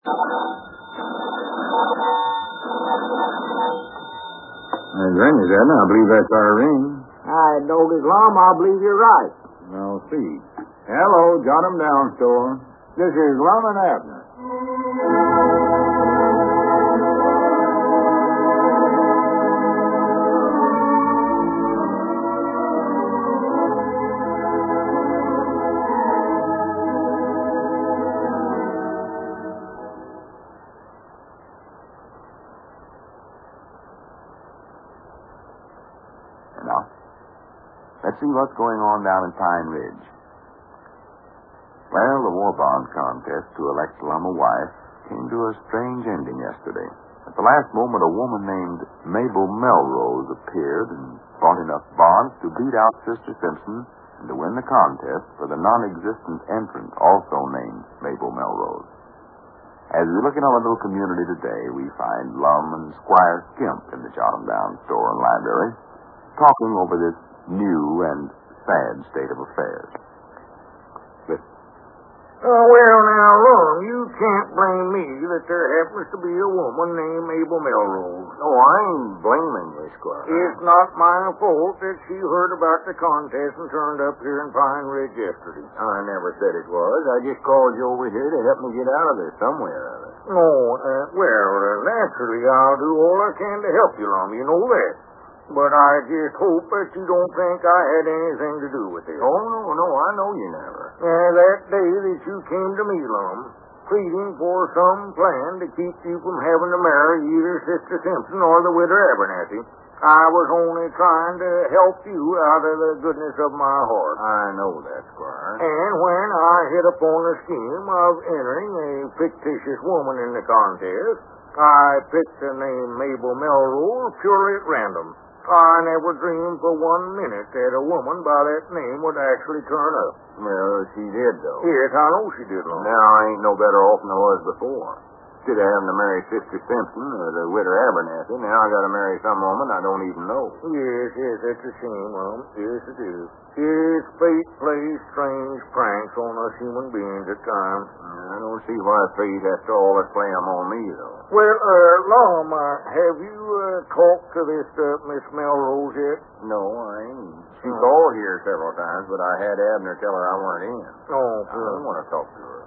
Granny's Edna, I believe that's our ring. I noticed, Lum. I believe you're right. I'll see. Hello, jot 'em down, store. This is Lum and Abner. Now, let's see what's going on down in Pine Ridge. Well, the war bond contest to elect Lum a wife came to a strange ending yesterday. At the last moment, a woman named Mabel Melrose appeared and bought enough bonds to beat out Sister Simpson and to win the contest for the non-existent entrant, also named Mabel Melrose. As we look in our little community today, we find Lum and Squire Skimp in the Jot 'em Down store and library, talking over this new and sad state of affairs. Well, now, Lum, you can't blame me that there happens to be a woman named Mabel Melrose. Oh, I ain't blaming you, Squire. It's not my fault that she heard about the contest and turned up here in Pine Ridge yesterday. I never said it was. I just called you over here to help me get out of this some way or other. Naturally, I'll do all I can to help you, Lum. You know that. But I just hope that you don't think I had anything to do with it. Oh, no, I know you never. That day that you came to me, Lum, pleading for some plan to keep you from having to marry either Sister Simpson or the widow Abernathy, I was only trying to help you out of the goodness of my heart. I know that, Squire. And when I hit upon the scheme of entering a fictitious woman in the contest, I picked the name Mabel Melrose purely at random. I never dreamed for 1 minute that a woman by that name would actually turn up. Well, she did, though. Yes, I know she did, Lum. Now I ain't no better off than I was before. Instead of having to marry Sister Simpson or the widow Abernathy, now I got to marry some woman I don't even know. Yes, that's a shame, Lum. Yes, it is. Yes, fate plays strange pranks on us human beings at times. I don't see why fate has to always play 'em on me, though. Well, Lum, have you talked to this Miss Melrose yet? No, I ain't. She called here several times, but I had Abner tell her I weren't in. Oh, I don't want to talk to her.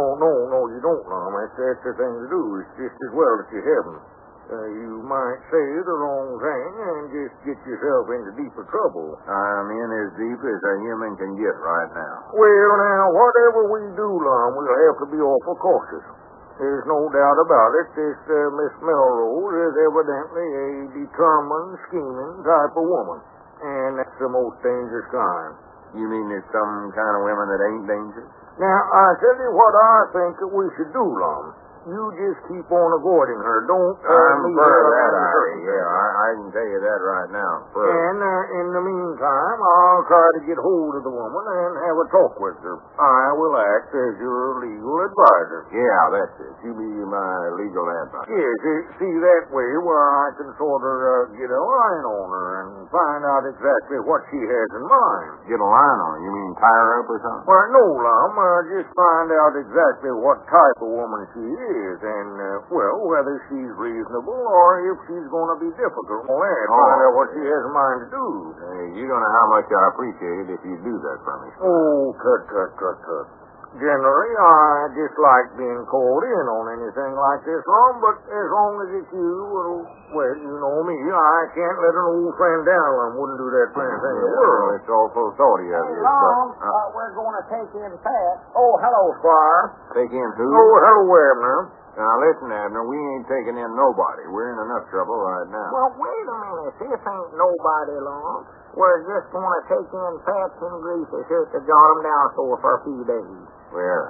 No, you don't, Lum. That's the thing to do. It's just as well that you haven't. You might say the wrong thing and just get yourself into deeper trouble. I'm in as deep as a human can get right now. Well, now, whatever we do, Lum, we'll have to be awful cautious. There's no doubt about it. This Miss Melrose is evidently a determined, scheming type of woman. And that's the most dangerous kind. You mean there's some kind of women that ain't dangerous? Now, I tell you what I think that we should do, Lum. You just keep on avoiding her. Don't I'm meet for her that around idea. her. Yeah, I can tell you that right now. And in the meantime, I'll try to get hold of the woman and have a talk with her. I will act as your legal advisor. Yeah, that's it. You be my legal advisor. Yes, see, that way where I can sort of get a line on her and find out exactly what she has in mind. Get a line on her? You mean tie her up or something? Well, no, Lum. Just find out exactly what type of woman she is and, whether she's reasonable or if she's going to be difficult. Well, find out what she has in mind to do. You don't know how much I appreciate it if you do that for me. Oh, tut. Generally, I dislike being called in on anything like this, Lum, but as long as it's you, well, you know me, I can't let an old friend down. I wouldn't do that for anything in the world. It's awful salty of you. Lum, we're going to take in Pat. Oh, hello, Squire. Take in who? Oh, hello, Abner. Now, listen, Abner, we ain't taking in nobody. We're in enough trouble right now. Well, wait a minute. This ain't nobody, Lum. We're just going to take in Pats and Greases here at the Jot 'em Down store for a few days. Well,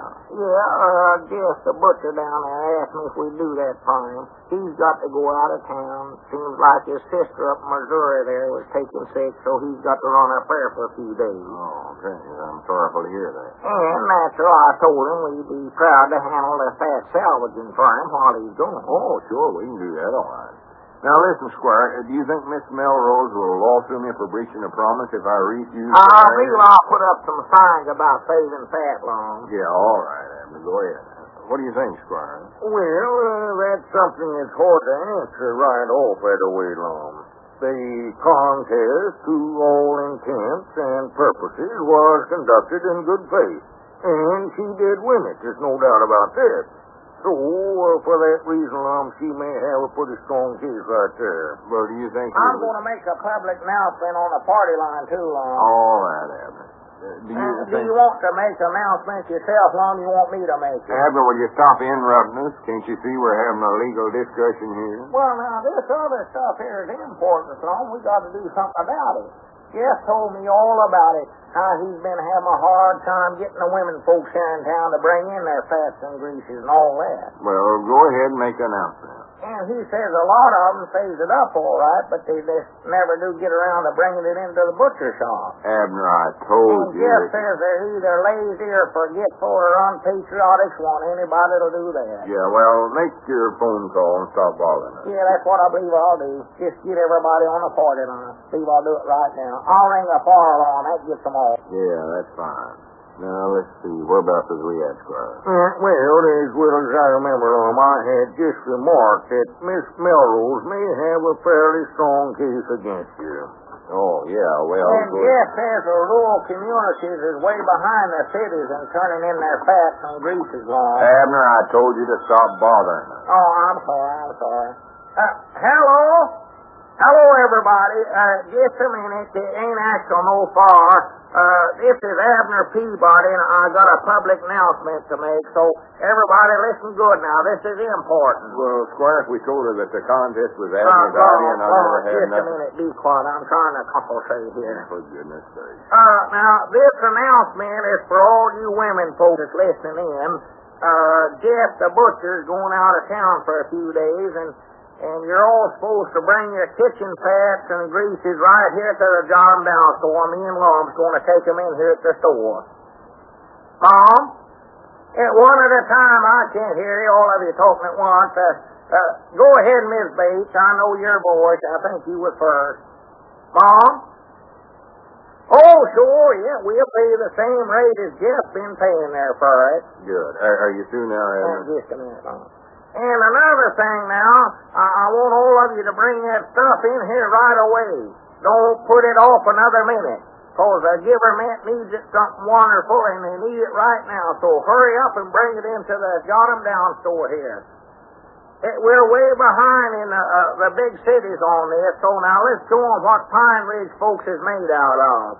Yeah, just the butcher down there asked me if we'd do that for him. He's got to go out of town. Seems like his sister up in Missouri there was taken sick, so he's got to run up there for a few days. oh, goodness, I'm sorrowful to hear that. And natural, I told him we'd be proud to handle the fat salvaging for him while he's gone. Oh, sure, we can do that, all right. Now, listen, Squire, do you think Miss Melrose will lawsuit me for breaching a promise if I refuse? I believe I'll put up some signs about saving fat, Lum. Yeah, all right, Abner, go ahead. What do you think, Squire? Well, that's something that's hard to answer right off right away, Lum. The contest, to all intents and purposes, was conducted in good faith. And she did win it, there's no doubt about that. So, for that reason, Lum, she may have a pretty strong case right there. Well, do you think... I'm going to make a public announcement on the party line, too, Lum. All right, Abner. Do you want to make an announcement yourself, Lum? You want me to make it? Abner, will you stop interrupting us? Can't you see we're having a legal discussion here? Well, now, this other stuff here is important, Lum. We got to do something about it. Jeff told me all about it, how he's been having a hard time getting the women folks here in town to bring in their fats and greases and all that. Well, go ahead and make the announcement. And he says a lot of them saves it up all right, but they just never do get around to bringing it into the butcher shop. Abner, I told And you... Jeff says they're either lazy or forgetful or unpatriotic. Want anybody to do that. Yeah, well, make your phone call and stop bothering us. Yeah, that's what I believe I'll do. Just get everybody on the party line. Believe I'll do it right now. I'll ring the fire alarm. That gets them all. Yeah, that's fine. Now, let's see. Whereabouts is we at, Squire? Well, as well as I remember, Lum, I had just remarked that Miss Melrose may have a fairly strong case against you. Oh, yeah, well... And Jeff says the rural communities is way behind the cities in turning in their fats and greases, Lum. Abner, I told you to stop bothering us. Oh, I'm sorry. Hello? Hello, everybody. Just a minute. It ain't actual no far. This is Abner Peabody, and I got a public announcement to make, so everybody listen good now. This is important. Well, Squire, if we told her that the contest was Abner Dottie and I never had just nothing... a minute. Be quiet. I'm trying to concentrate here. For goodness sake. Now, this announcement is for all you women folks that's listening in. Jeff the butcher's going out of town for a few days, and you're all supposed to bring your kitchen fats and greases right here to the John Down store. Me and Lum's going to take them in here at the store. Mom? One at a time. I can't hear you. All of you talking at once. Go ahead, Miss Bates. I know your voice. I think you were first. Mom? Oh, sure. Yeah, we'll pay the same rate as Jeff's been paying there for it. Good. Are you through now, Abner? Just a minute, Mom. And another thing now, I want all of you to bring that stuff in here right away. Don't put it off another minute, because the giverment needs it something wonderful, and they need it right now. So hurry up and bring it into the Jot 'em Down store here. We're way behind in the big cities on this, so now let's show them what Pine Ridge folks is made out of.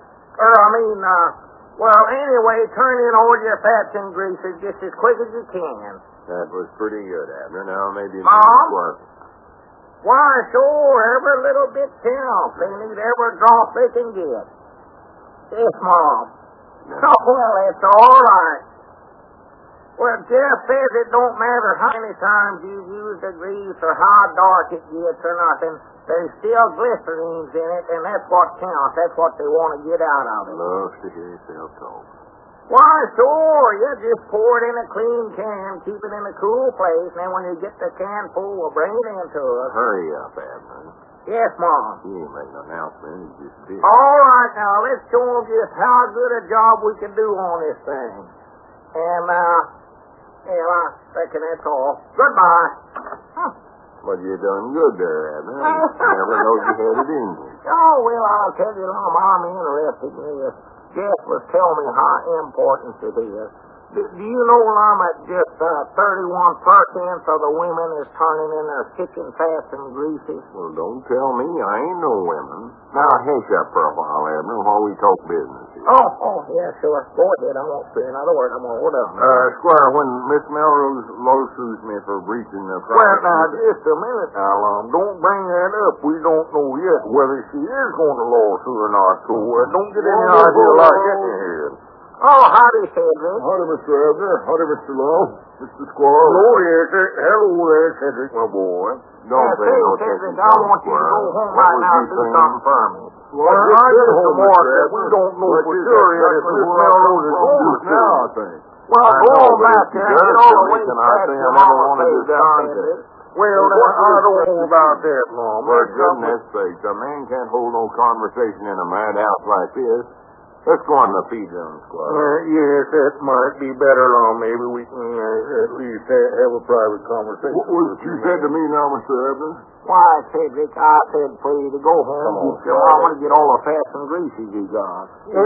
Well, anyway, turn in all your fats and greases just as quick as you can. That was pretty good, Abner. Now maybe... Mom? Why, sure, every little bit counts. They need every drop they can get. Yes, Mom. No. Oh, well, it's all right. Well, Jeff says it don't matter how many times you use the grease or how dark it gets or nothing. There's still glycerines in it, and that's what counts. That's what they want to get out of it. Love to hear yourself talk. Why, sure. You just pour it in a clean can, keep it in a cool place, and then when you get the can full, we'll bring it into us. Hurry up, Abner. Yes, Mom. He ain't making an announcement. He just did. All right, now, let's show them just how good a job we can do on this thing. And, I reckon that's all. Goodbye. Well, you done good there, Abner. Never know you had it in you. Oh, well, I'll tell you, Mom, I'm interested in this. Jeff was telling me how important it is. Do you know, Lum, that just 31% of the women is turning in their kitchen fats and greases? Well, don't tell me. I ain't no women. Now, hush up for a while, Abner, while we talk business here. Oh, yeah, sure. Go ahead. I won't say another word. I'm going to order them. Squire, when Miss Melrose lawsuits me for breaching the promise... Well, now, just a minute now, Lum. Don't bring that up. We don't know yet whether she is going to lawsuit or not, so don't get any idea like getting here. Oh, howdy, Cedric. Howdy, Mr. Abner. Howdy, Mr. Lowe. Mr. Squire. Hello there, Cedric, my boy. Don't pay no Cedric, attention. I want you to go home right now and do something for me. Well, I just remarked that we don't know for sure yet if Miss Melrose is going to now, I think. Well, go on back there and get all the way and I back say to I never Mama wanted Faye's this out contest. there. Well, I don't know about that, Mom. For goodness sake, a man can't hold no conversation in a madhouse like this. Let's go on the feed room, Squire. Yes, that might be better, Lum. Maybe we can at least have a private conversation. What was it you said to me now, Mr. Abner? Why, Cedric, I said for you to go home. Your mama to get all the fats and greases you got.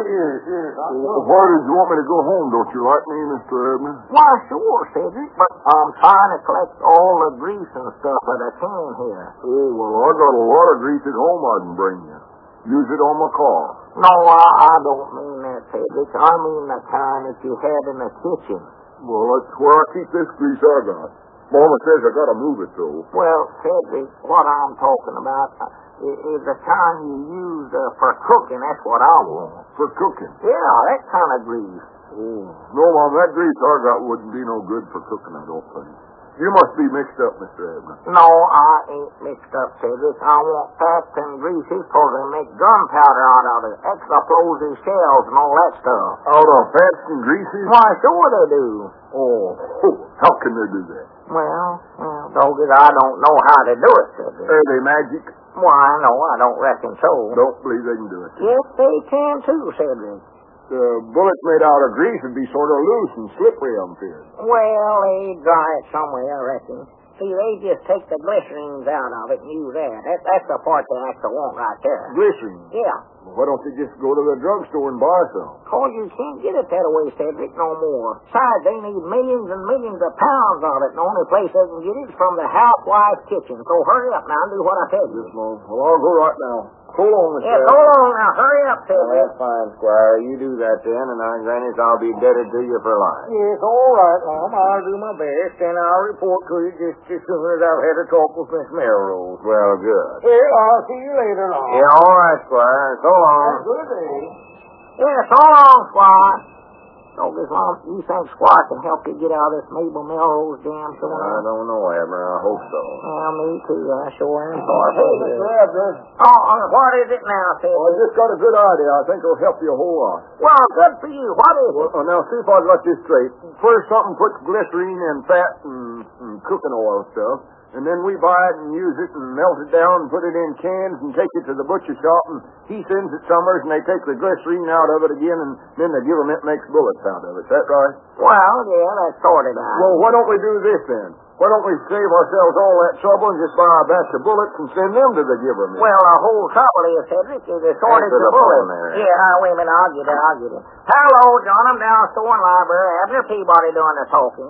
Yes. Why did you want me to go home? Don't you like me, Mr. Abner? Why, sure, Cedric, but I'm trying to collect all the grease and stuff that I can here. Oh, well, I got a lot of grease at home I can bring you. Use it on my car. No, I don't mean that, Cedric. I mean the kind that you had in the kitchen. Well, that's where I keep this grease I got. Mama says I gotta move it, though. Well, Cedric, what I'm talking about is the kind you use for cooking. That's what I want. For cooking? Yeah, that kind of grease. Oh. No, Mom, that grease I got wouldn't be no good for cooking, I don't think. You must be mixed up, Mr. Abner. No, I ain't mixed up, Cedric. I want fats and greases because they make gunpowder out of it. Explosive shells and all that stuff. Out of fats and greases? Why, sure they do. Oh, how can they do that? Well, doggies, I don't know how to do it, Cedric. Are they magic? Why, no, I don't reckon so. Don't believe they can do it. Yes, they can too, Cedric. Bullets made out of grease would be sort of loose and slippery, I'm fearing. Well, they dry it somewhere, I reckon. See, they just take the glycerines out of it and use that. That's the part they actually want right there. Glycerine? Yeah. Well, why don't they just go to the drugstore and buy some? Because you can't get it that way, Cedric, no more. Besides, they need millions and millions of pounds of it, and the only place they can get it is from the housewife's kitchen. So hurry up now and do what I tell you. Yes, Mom. Well, I'll go right now. Hold on, Mr. Yeah, go on now. Hurry up, Well, Cedric. that's fine, Squire. You do that then, and I grannies I'll be indebted to you for life. Yes, all right, Mom. I'll do my best, and I'll report to you just as soon as I've had a talk with Miss Melrose. Well, good. Well, I'll see you later, Lum. Yeah, all right, Squire. So long. Good day. Yeah, so long, Squire. So, as long as you think Squire can help you get out of this Mabel Melrose jam, so I don't know, Abner. I hope so. Well, me too. I sure am sorry for Hey, you. Mr. Abner. Oh, what is it now, I Cedric? just got a good idea. I think it'll help you a whole lot. Well, good for you. What is it? Well, now, see if I got this straight. First, something puts glycerine and fat and cooking oil stuff. And then we buy it and use it and melt it down and put it in cans and take it to the butcher shop, and he sends it somewhere and they take the glycerine out of it again, and then the government makes bullets out of it. Is that right? Well, yeah, that's sorted out. Well, why don't we do this then? Why don't we save ourselves all that trouble and just buy a batch of bullets and send them to the government? Well, the whole trouble is, Cedric, is they sorted Answer the the phone bullets. there. Yeah, wait a minute, I'll get it. Hello, John, I'm downstairs in the library. Abner Peabody doing the talking.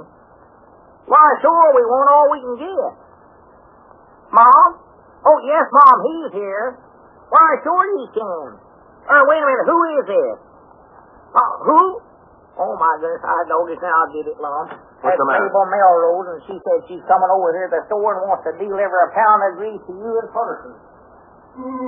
Why, sure, we want all we can get. Mom? Oh, yes, Mom, he's here. Why, sure he can. Wait a minute, who is this? Who? Oh, my goodness, I noticed now. I get it, Lum. What's the matter? Mabel Melrose, and she said she's coming over here to the store and wants to deliver a pound of grease to you in person.